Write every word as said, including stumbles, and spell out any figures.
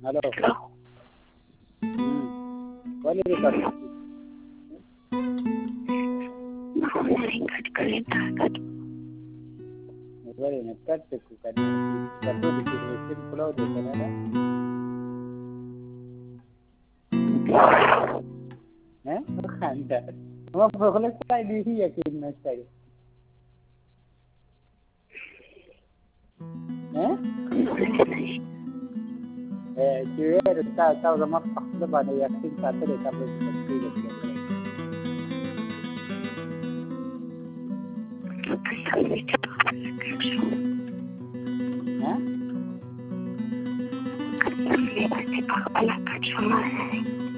Hello. Hello. कोणी record cut करें ताकत बरे ना cut ku kan satu di sini pulau di sana eh bukan dah mau boleh saya di yakin mas saya eh eh dia tahu tahu lama pak lepas ni yakin satu deh sampai seperti itu Ini pasti bakal kacau.